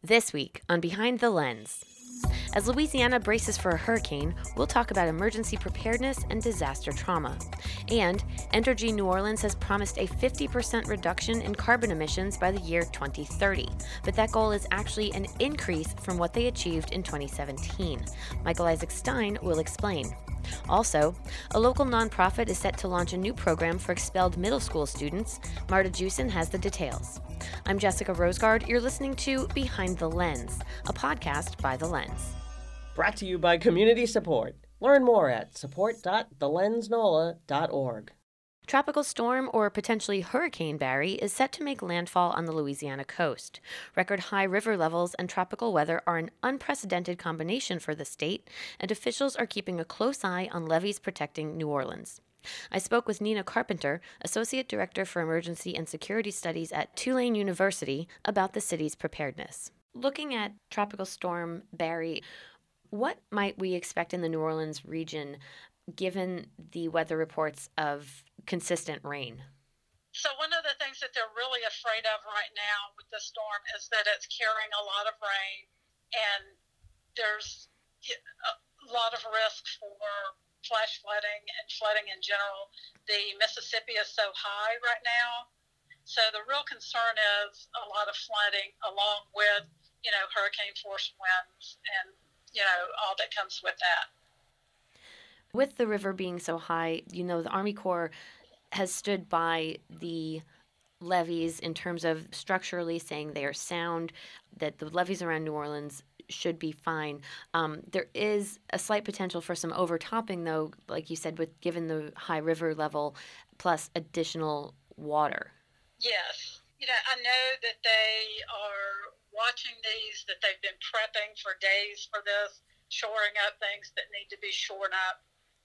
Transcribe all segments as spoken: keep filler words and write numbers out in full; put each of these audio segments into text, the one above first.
This week on Behind the Lens. As Louisiana braces for a hurricane, we'll talk about emergency preparedness and disaster trauma. And Entergy New Orleans has promised a fifty percent reduction in carbon emissions by the year twenty thirty. But that goal is actually an increase from what they achieved in twenty seventeen. Michael Isaac Stein will explain. Also, a local nonprofit is set to launch a new program for expelled middle school students. Marta Jewson has the details. I'm Jessica Rosegard. You're listening to Behind the Lens, a podcast by The Lens. Brought to you by Community Support. Learn more at support dot the lens nola dot org. Tropical storm or potentially Hurricane Barry is set to make landfall on the Louisiana coast. Record high river levels and tropical weather are an unprecedented combination for the state, and officials are keeping a close eye on levees protecting New Orleans. I spoke with Nina Carpenter, Associate Director for Emergency and Security Studies at Tulane University, about the city's preparedness. Looking at Tropical Storm Barry, what might we expect in the New Orleans region given the weather reports of consistent rain? So one of the things that they're really afraid of right now with the storm is that it's carrying a lot of rain, and there's a lot of risk for flash flooding and flooding in general. The Mississippi is so high right now, so the real concern is a lot of flooding along with, you know, hurricane force winds and, you know, all that comes with that. With the river being so high, you know, the Army Corps has stood by the levees in terms of structurally saying they are sound, that the levees around New Orleans should be fine. Um, there is a slight potential for some overtopping, though, like you said, with given the high river level plus additional water. Yes. You know, I know that they are watching these, that they've been prepping for days for this, shoring up things that need to be shored up.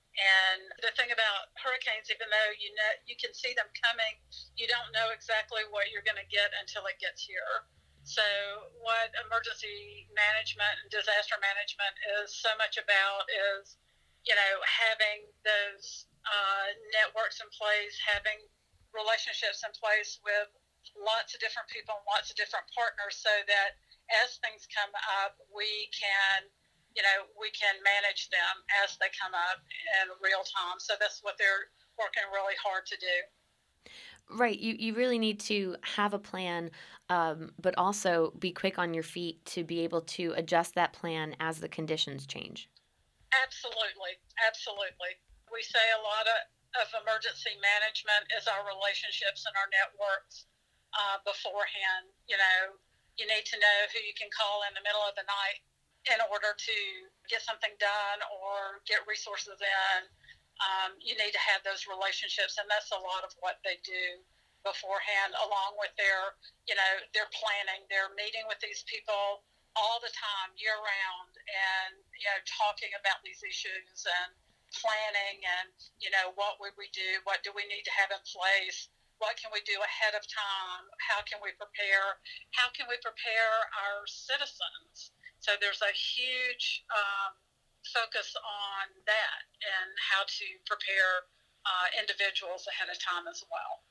And the thing about hurricanes, even though you know you can see them coming, you don't know exactly what you're going to get until it gets here. So what emergency management and disaster management is so much about is, you know, having those uh, networks in place, having relationships in place with lots of different people and lots of different partners, so that as things come up, we can you know, we can manage them as they come up in real time. So that's what they're working really hard to do. Right. You you really need to have a plan, um, but also be quick on your feet to be able to adjust that plan as the conditions change. Absolutely. Absolutely. We say a lot of, of emergency management is our relationships and our networks uh, beforehand. You know, you need to know who you can call in the middle of the night in order to get something done or get resources in. Um, you need to have those relationships, and that's a lot of what they do beforehand, along with their, you know, their planning. They're meeting with these people all the time, year round, and, you know, talking about these issues and planning and, you know, what would we do? What do we need to have in place? What can we do ahead of time? How can we prepare? How can we prepare our citizens? So there's a huge um, focus on that and how to prepare uh, individuals ahead of time as well.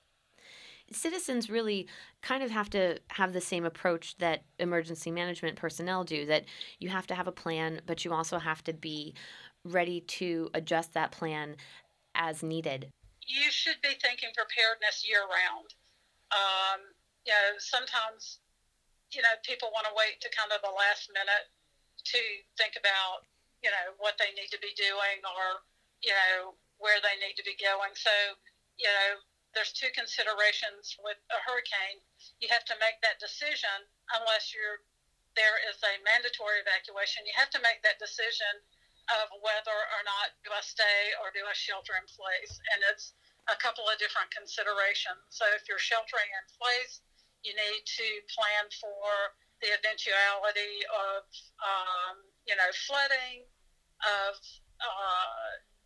Citizens really kind of have to have the same approach that emergency management personnel do, that you have to have a plan, but you also have to be ready to adjust that plan as needed. You should be thinking preparedness year round. Um, you know, sometimes you know, people want to wait to kind of the last minute to think about, you know, what they need to be doing or, you know, where they need to be going. So, you know, there's two considerations with a hurricane. You have to make that decision unless you're, there is a mandatory evacuation. You have to make that decision of whether or not do I stay or do I shelter in place. And it's a couple of different considerations. So if you're sheltering in place, you need to plan for the eventuality of, um, you know, flooding, of uh,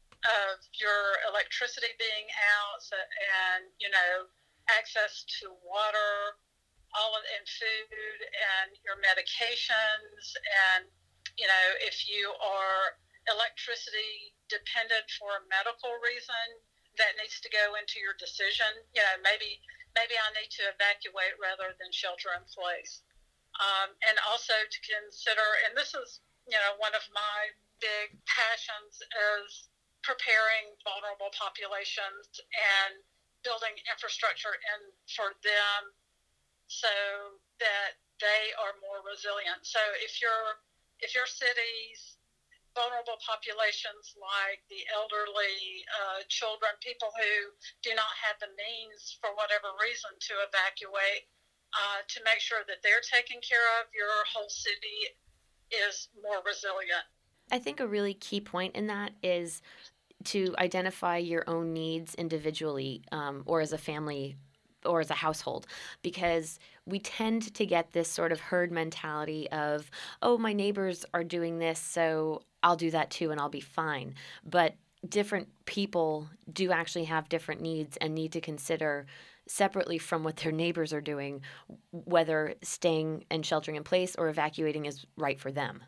of your electricity being out, so, and, you know, access to water, all of and food, and your medications, and, you know, if you are electricity dependent for a medical reason, that needs to go into your decision. You know, maybe maybe I need to evacuate rather than shelter in place. Um, and also to consider, and this is, you know, one of my big passions is preparing vulnerable populations and building infrastructure in for them so that they are more resilient. So if your if your city's vulnerable populations like the elderly, uh, children, people who do not have the means for whatever reason to evacuate, uh, to make sure that they're taken care of, your whole city is more resilient. I think a really key point in that is to identify your own needs individually, um, or as a family or as a household, because we tend to get this sort of herd mentality of, oh, my neighbors are doing this, so I'll do that too and I'll be fine. But different people do actually have different needs and need to consider separately from what their neighbors are doing, whether staying and sheltering in place or evacuating is right for them.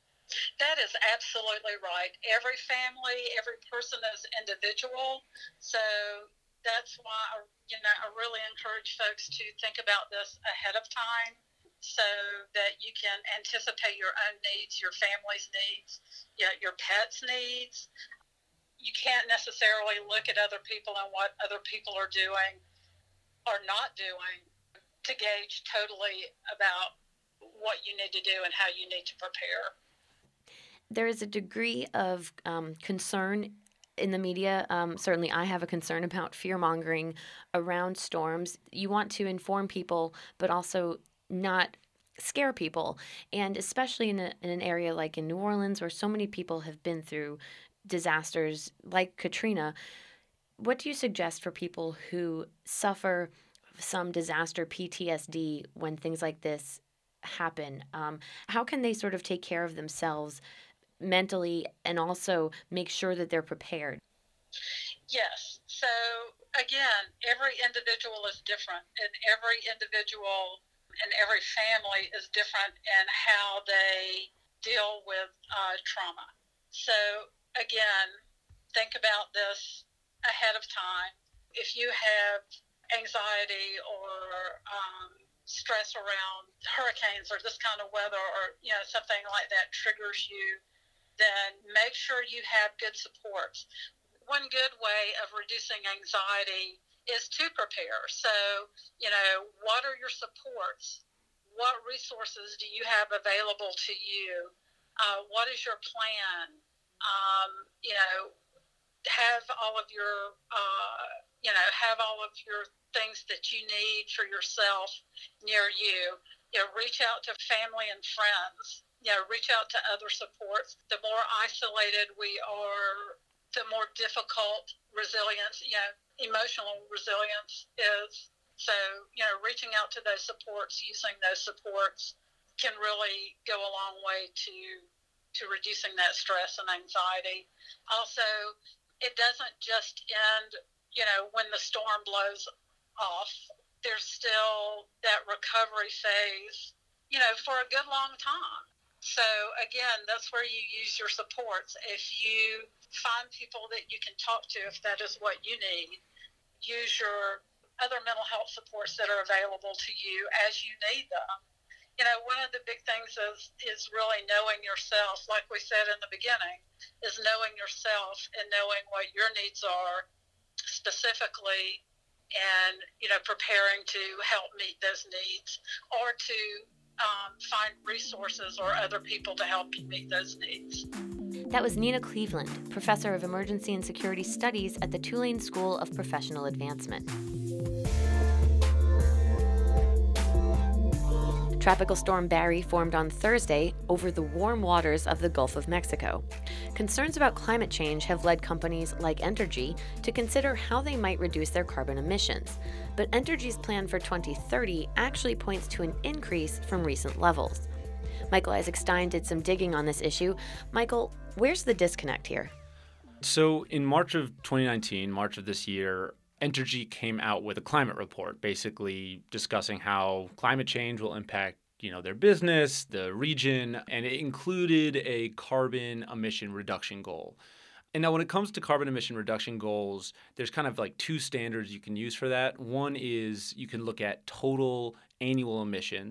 That is absolutely right. Every family, every person is individual. So that's why, you know, I really encourage folks to think about this ahead of time so that you can anticipate your own needs, your family's needs, you know, your pet's needs. You can't necessarily look at other people and what other people are doing or not doing to gauge totally about what you need to do and how you need to prepare. There is a degree of um, concern in the media. Um, certainly, I have a concern about fear-mongering around storms. You want to inform people, but also not scare people. And especially in, a, in an area like in New Orleans, where so many people have been through disasters like Katrina, what do you suggest for people who suffer some disaster P T S D when things like this happen? Um, how can they sort of take care of themselves mentally and also make sure that they're prepared? Yes. So again, every individual is different, and every individual and every family is different in how they deal with uh, trauma. So again, think about this ahead of time. If you have anxiety or um, stress around hurricanes or this kind of weather, or you know something like that triggers you, then make sure you have good supports. One good way of reducing anxiety is to prepare. So, you know, what are your supports? What resources do you have available to you? Uh, what is your plan? Um, you know, have all of your, uh, you know, have all of your things that you need for yourself near you. You know, reach out to family and friends. You know, reach out to other supports. The more isolated we are, the more difficult resilience, you know, emotional resilience is. So, you know, reaching out to those supports, using those supports can really go a long way to to reducing that stress and anxiety. Also, it doesn't just end, you know, when the storm blows off. There's still that recovery phase, you know, for a good long time. So again, that's where you use your supports. If you find people that you can talk to, if that is what you need, use your other mental health supports that are available to you as you need them. You know, one of the big things is, is really knowing yourself, like we said in the beginning, is knowing yourself and knowing what your needs are specifically and, you know, preparing to help meet those needs or to Um, find resources or other people to help you meet those needs. That was Nina Cleveland, Professor of Emergency and Security Studies at the Tulane School of Professional Advancement. Tropical Storm Barry formed on Thursday over the warm waters of the Gulf of Mexico. Concerns about climate change have led companies like Entergy to consider how they might reduce their carbon emissions. But Entergy's plan for twenty thirty actually points to an increase from recent levels. Michael Isaac Stein did some digging on this issue. Michael, where's the disconnect here? So in March of twenty nineteen, March of this year, Entergy came out with a climate report, basically discussing how climate change will impact, you know, their business, the region, and it included a carbon emission reduction goal. And now when it comes to carbon emission reduction goals, there's kind of like two standards you can use for that. One is you can look at total annual emissions,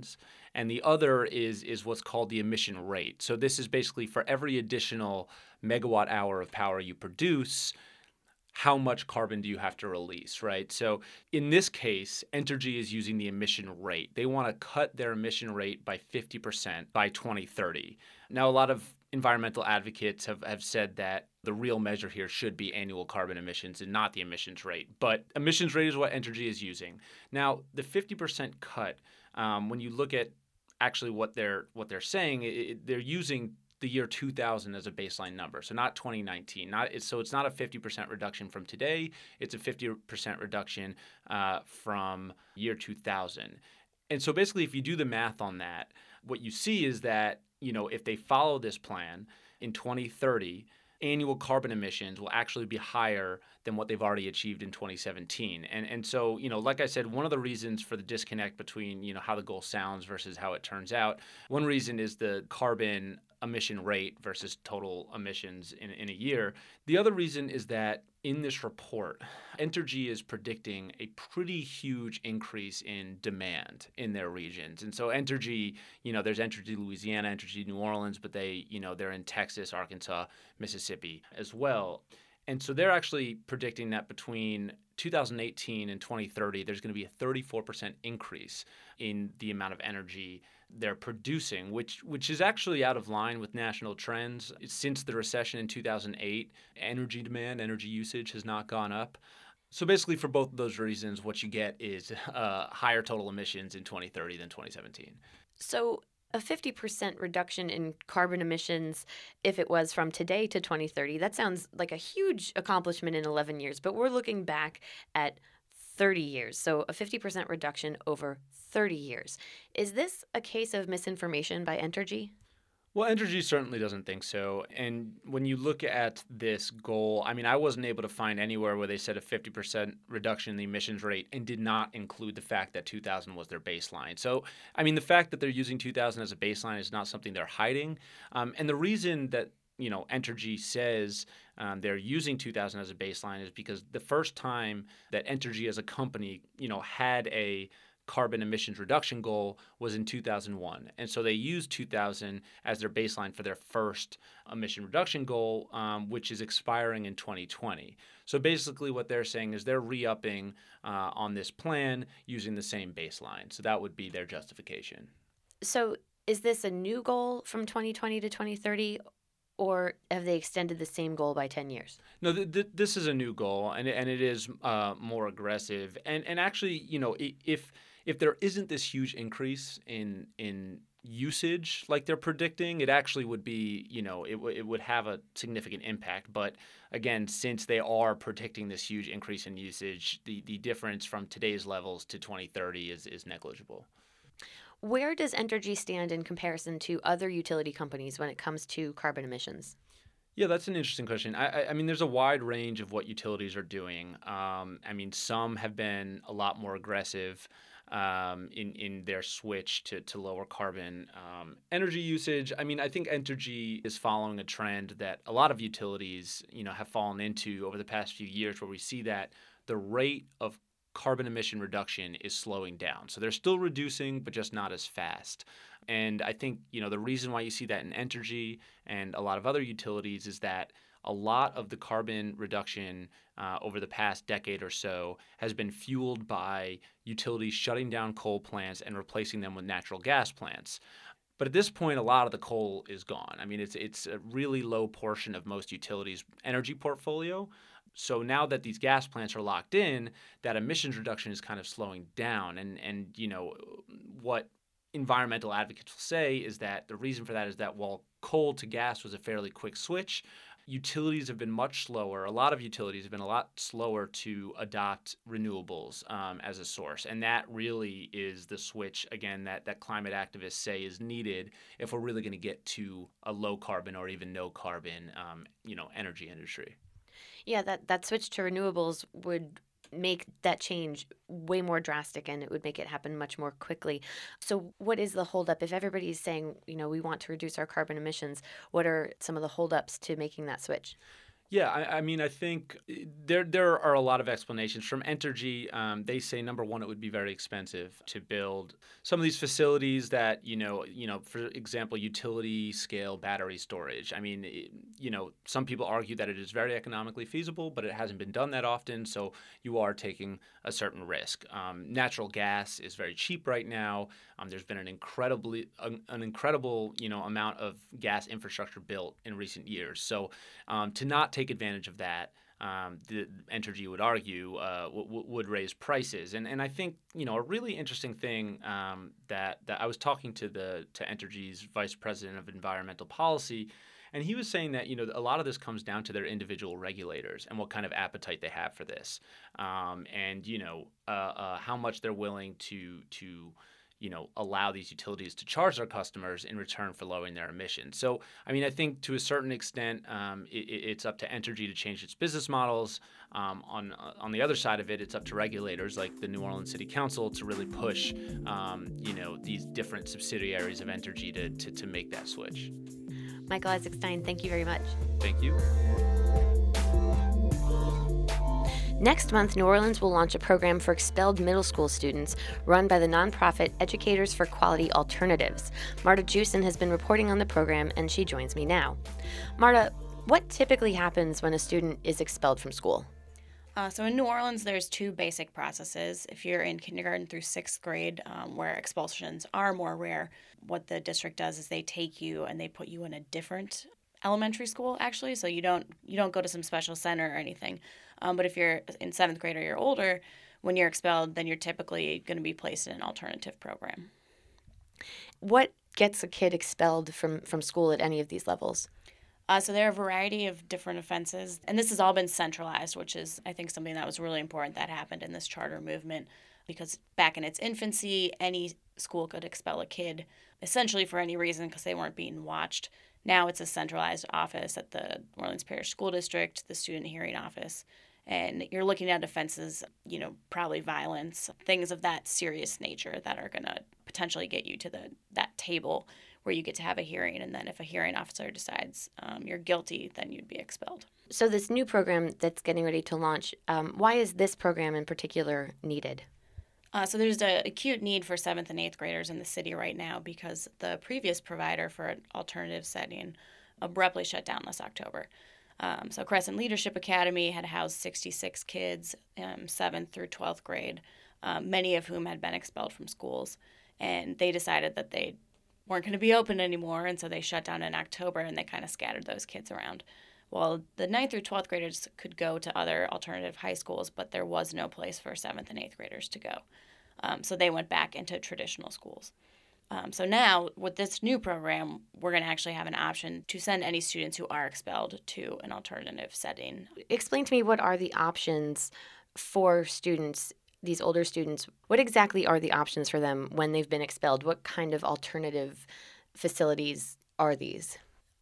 and the other is is what's called the emission rate. So this is basically for every additional megawatt hour of power you produce, how much carbon do you have to release, right? So in this case, Entergy is using the emission rate. They want to cut their emission rate by fifty percent by twenty thirty. Now, a lot of environmental advocates have, have said that the real measure here should be annual carbon emissions and not the emissions rate. But emissions rate is what Entergy is using. Now, the fifty percent cut, um, when you look at actually what they're what they're saying, it, they're using the year two thousand as a baseline number, so not twenty nineteen. Not it's, so it's not a fifty percent reduction from today. It's a fifty percent reduction uh, from year two thousand. And so basically, if you do the math on that, what you see is that, you know, if they follow this plan in twenty thirty, annual carbon emissions will actually be higher than what they've already achieved in twenty seventeen. And and so, you know, like I said, one of the reasons for the disconnect between, you know, how the goal sounds versus how it turns out, one reason is the carbon emission rate versus total emissions in, in a year. The other reason is that in this report, Entergy is predicting a pretty huge increase in demand in their regions. And so Entergy, you know, there's Entergy Louisiana, Entergy New Orleans, but they, you know, they're in Texas, Arkansas, Mississippi as well. And so they're actually predicting that between two thousand eighteen and twenty thirty, there's going to be a thirty-four percent increase in the amount of energy they're producing, which which is actually out of line with national trends. Since the recession in two thousand eight, energy demand, energy usage has not gone up. So basically, for both of those reasons, what you get is uh, higher total emissions in twenty thirty than twenty seventeen. So a fifty percent reduction in carbon emissions, if it was from today to twenty thirty, that sounds like a huge accomplishment in eleven years. But we're looking back at thirty years. So a fifty percent reduction over thirty years. Is this a case of misinformation by Entergy? Well, Entergy certainly doesn't think so. And when you look at this goal, I mean, I wasn't able to find anywhere where they said a fifty percent reduction in the emissions rate and did not include the fact that two thousand was their baseline. So, I mean, the fact that they're using two thousand as a baseline is not something they're hiding. Um, and the reason that, you know, Entergy says um, they're using two thousand as a baseline is because the first time that Entergy as a company, you know, had a carbon emissions reduction goal was in two thousand one. And so they used two thousand as their baseline for their first emission reduction goal, um, which is expiring in twenty twenty. So basically what they're saying is they're re-upping uh, on this plan using the same baseline. So that would be their justification. So is this a new goal from twenty twenty to twenty thirty? Or have they extended the same goal by ten years? No, th- th- this is a new goal, and, and it is uh, more aggressive. And and actually, you know, if if there isn't this huge increase in in usage like they're predicting, it actually would be, you know, it, w- it would have a significant impact. But again, since they are predicting this huge increase in usage, the, the difference from today's levels to twenty thirty is, is negligible. Where does Entergy stand in comparison to other utility companies when it comes to carbon emissions? Yeah, that's an interesting question. I, I, I mean, there's a wide range of what utilities are doing. Um, I mean, some have been a lot more aggressive um, in in their switch to, to lower carbon um, energy usage. I mean, I think Entergy is following a trend that a lot of utilities, you know, have fallen into over the past few years, where we see that the rate of carbon emission reduction is slowing down. So they're still reducing, but just not as fast. And I think, you know, the reason why you see that in Entergy and a lot of other utilities is that a lot of the carbon reduction uh, over the past decade or so has been fueled by utilities shutting down coal plants and replacing them with natural gas plants. But at this point, a lot of the coal is gone. I mean, it's it's a really low portion of most utilities' energy portfolio. So now that these gas plants are locked in, that emissions reduction is kind of slowing down. And, and you know, what environmental advocates will say is that the reason for that is that while coal to gas was a fairly quick switch, utilities have been much slower. A lot of utilities have been a lot slower to adopt renewables um, as a source. And that really is the switch, again, that, that climate activists say is needed if we're really going to get to a low carbon or even no carbon, um, you know, energy industry. Yeah, that, that switch to renewables would make that change way more drastic, and it would make it happen much more quickly. So what is the holdup? If everybody's saying, you know, we want to reduce our carbon emissions, what are some of the holdups to making that switch? Yeah, I, I mean, I think there there are a lot of explanations. From Entergy, um, they say, number one, it would be very expensive to build some of these facilities that, you know, you know, for example, utility scale battery storage. I mean, it, you know, some people argue that it is very economically feasible, but it hasn't been done that often, so you are taking a certain risk. Um, natural gas is very cheap right now. Um, there's been an incredibly an, an incredible, you know, amount of gas infrastructure built in recent years. So um, to not take advantage of that, um, the Entergy would argue uh, w- w- would raise prices. And and I think, you know, a really interesting thing um, that that I was talking to the to Entergy's vice president of environmental policy, and he was saying that, you know, a lot of this comes down to their individual regulators and what kind of appetite they have for this, um, and you know uh, uh, how much they're willing to to you know, allow these utilities to charge their customers in return for lowering their emissions. So, I mean, I think to a certain extent, um, it, it's up to Entergy to change its business models. Um, on on the other side of it, it's up to regulators like the New Orleans City Council to really push, um, you know, these different subsidiaries of Entergy to, to, to make that switch. Michael Isaacstein, thank you very much. Thank you. Next month, New Orleans will launch a program for expelled middle school students run by the nonprofit Educators for Quality Alternatives. Marta Jewson has been reporting on the program, and she joins me now. Marta, what typically happens when a student is expelled from school? Uh, so in New Orleans, there's two basic processes. If you're in kindergarten through sixth grade, um, where expulsions are more rare, what the district does is they take you and they put you in a different elementary school, actually. So you don't you don't go to some special center or anything. Um, but if you're in seventh grade or you're older, when you're expelled, then you're typically going to be placed in an alternative program. What gets a kid expelled from, from school at any of these levels? Uh, so there are a variety of different offenses, and this has all been centralized, which is, I think, something that was really important that happened in this charter movement, because back in its infancy, any school could expel a kid essentially for any reason because they weren't being watched. Now it's a centralized office at the New Orleans Parish School District, the Student Hearing Office, and you're looking at offenses, you know, probably violence, things of that serious nature that are going to potentially get you to the that table where you get to have a hearing, and then if a hearing officer decides um, you're guilty, then you'd be expelled. So this new program that's getting ready to launch, um, why is this program in particular needed? Uh, so there's an acute need for seventh and eighth graders in the city right now because the previous provider for an alternative setting abruptly shut down this October. Um, so Crescent Leadership Academy had housed sixty-six kids, um, seventh through twelfth grade, um, many of whom had been expelled from schools. And they decided that they weren't going to be open anymore, and so they shut down in October, and they kind of scattered those kids around. Well, the ninth through twelfth graders could go to other alternative high schools, but there was no place for seventh and eighth graders to go. Um, so they went back into traditional schools. Um, so now, with this new program, we're going to actually have an option to send any students who are expelled to an alternative setting. Explain to me, what are the options for students, these older students? What exactly are the options for them when they've been expelled? What kind of alternative facilities are these?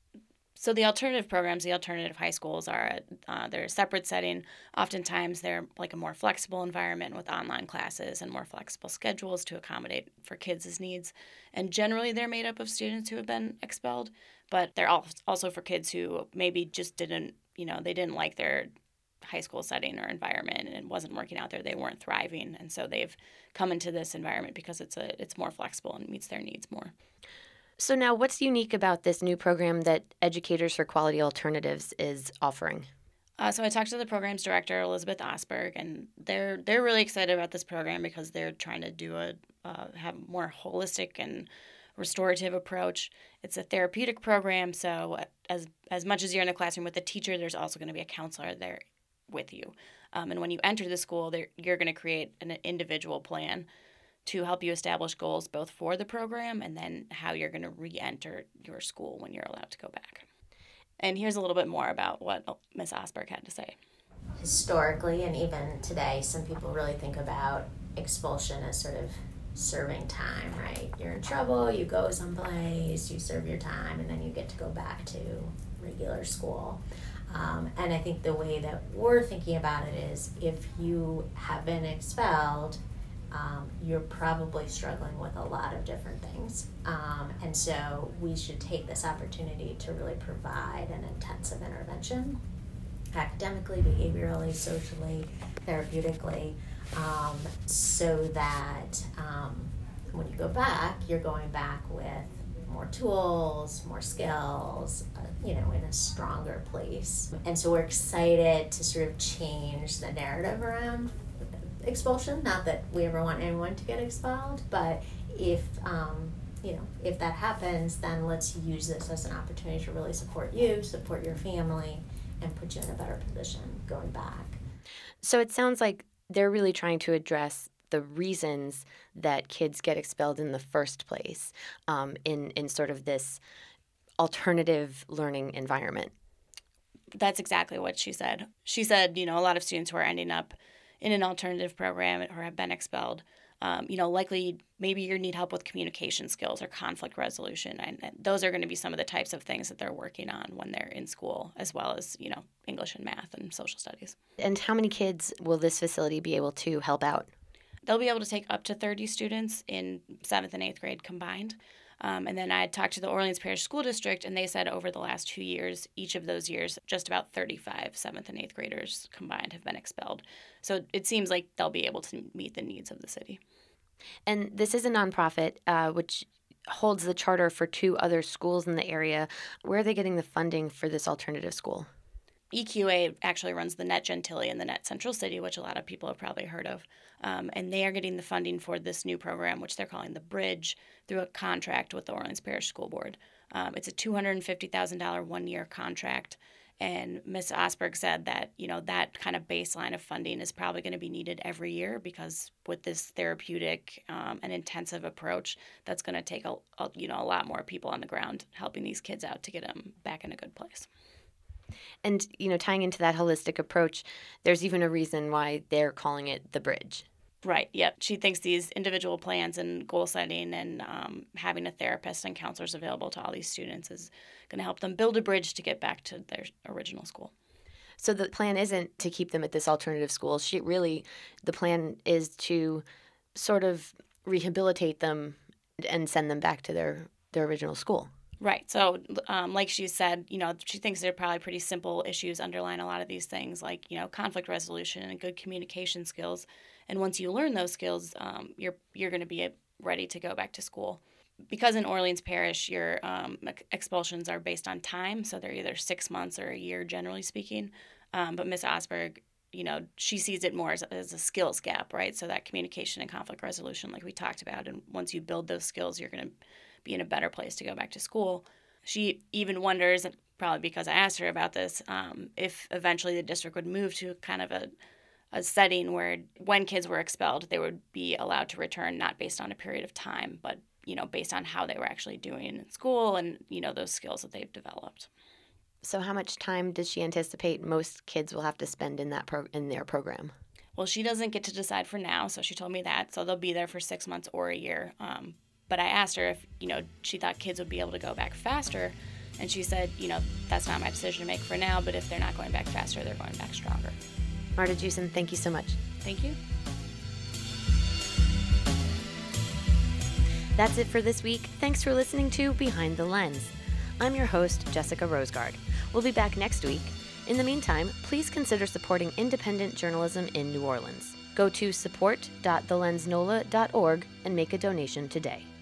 So the alternative programs, the alternative high schools are uh, they're a separate setting. Oftentimes they're like a more flexible environment with online classes and more flexible schedules to accommodate for kids' needs. And generally they're made up of students who have been expelled, but they're also for kids who maybe just didn't, you know, they didn't like their high school setting or environment and it wasn't working out there. They weren't thriving. And so they've come into this environment because it's a it's more flexible and meets their needs more. So now, what's unique about this new program that Educators for Quality Alternatives is offering? Uh, so I talked to the program's director, Elizabeth Osberg, and they're they're really excited about this program because they're trying to do a uh, have a more holistic and restorative approach. It's a therapeutic program, so as as much as you're in the classroom with the teacher, there's also going to be a counselor there with you. Um, and when you enter the school, you're going to create an individual plan to help you establish goals both for the program and then how you're going to re-enter your school when you're allowed to go back. And here's a little bit more about what Miz Osberg had to say. Historically, and even today, some people really think about expulsion as sort of serving time, right? You're in trouble, you go someplace, you serve your time, and then you get to go back to regular school. Um, and I think the way that we're thinking about it is if you have been expelled, Um, you're probably struggling with a lot of different things. Um, and so we should take this opportunity to really provide an intensive intervention academically, behaviorally, socially, therapeutically, um, so that um, when you go back, you're going back with more tools, more skills, uh, you know, in a stronger place. And so we're excited to sort of change the narrative around expulsion. Not that we ever want anyone to get expelled, but if, um, you know, if that happens, then let's use this as an opportunity to really support you, support your family, and put you in a better position going back. So it sounds like they're really trying to address the reasons that kids get expelled in the first place, um, in, in sort of this alternative learning environment. That's exactly what she said. She said, you know, a lot of students who are ending up in an alternative program or have been expelled, um, you know, likely maybe you need help with communication skills or conflict resolution. And, and those are going to be some of the types of things that they're working on when they're in school, as well as, you know, English and math and social studies. And how many kids will this facility be able to help out? They'll be able to take up to thirty students in seventh and eighth grade combined. Um, and then I had talked to the Orleans Parish School District, and they said over the last two years, each of those years, just about thirty-five seventh and eighth graders combined have been expelled. So it seems like they'll be able to meet the needs of the city. And this is a nonprofit, uh, which holds the charter for two other schools in the area. Where are they getting the funding for this alternative school? E Q A actually runs the Net Gentilly and the Net Central City, which a lot of people have probably heard of. Um, and they are getting the funding for this new program, which they're calling the Bridge, through a contract with the Orleans Parish School Board. Um, it's a two hundred fifty thousand dollars one-year contract. And Miz Osberg said that, you know, that kind of baseline of funding is probably going to be needed every year, because with this therapeutic um, and intensive approach, that's going to take, a, a, you know, a lot more people on the ground helping these kids out to get them back in a good place. And, you know, tying into that holistic approach, there's even a reason why they're calling it the Bridge. Right, yep. She thinks these individual plans and goal setting and um, having a therapist and counselors available to all these students is going to help them build a bridge to get back to their original school. So the plan isn't to keep them at this alternative school. She really, the plan is to sort of rehabilitate them and send them back to their, their original school. Right. So, um, like she said, you know, she thinks there are probably pretty simple issues underlying a lot of these things, like, you know, conflict resolution and good communication skills. And once you learn those skills, um, you're you're going to be ready to go back to school. Because in Orleans Parish, your um, expulsions are based on time, so they're either six months or a year, generally speaking. Um, but Miz Osberg, you know, she sees it more as, as a skills gap, right? So that communication and conflict resolution, like we talked about, and once you build those skills, you're going to be in a better place to go back to school. She even wonders, probably because I asked her about this, um, if eventually the district would move to kind of a, a setting where when kids were expelled, they would be allowed to return, not based on a period of time, but, you know, based on how they were actually doing in school and, you know, those skills that they've developed. So how much time does she anticipate most kids will have to spend in that pro- in their program? Well, she doesn't get to decide for now, so she told me that. So they'll be there for six months or a year. Um, But I asked her if, you know, she thought kids would be able to go back faster. And she said, you know, that's not my decision to make for now, but if they're not going back faster, they're going back stronger. Marta Jewson, thank you so much. Thank you. That's it for this week. Thanks for listening to Behind the Lens. I'm your host, Jessica Rosegard. We'll be back next week. In the meantime, please consider supporting independent journalism in New Orleans. Go to support dot the lens nola dot org and make a donation today.